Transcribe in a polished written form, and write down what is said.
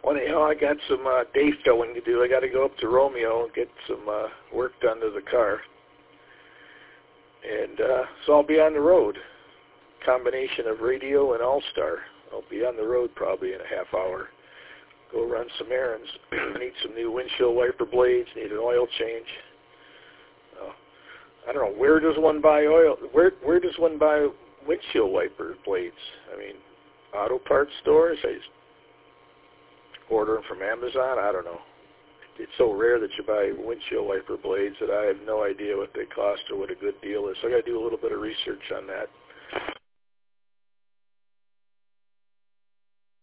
Well, anyhow, I got some day filling to do. I got to go up to Romeo and get some work done to the car. And so I'll be on the road. Combination of radio and All-Star. I'll be on the road probably in a half hour. Go run some errands. Need some new windshield wiper blades. Need an oil change. I don't know, where does one buy oil? Where does one buy windshield wiper blades? I mean, auto parts stores? I order them from Amazon? I don't know. It's so rare that you buy windshield wiper blades that I have no idea what they cost or what a good deal is. So I got to do a little bit of research on that.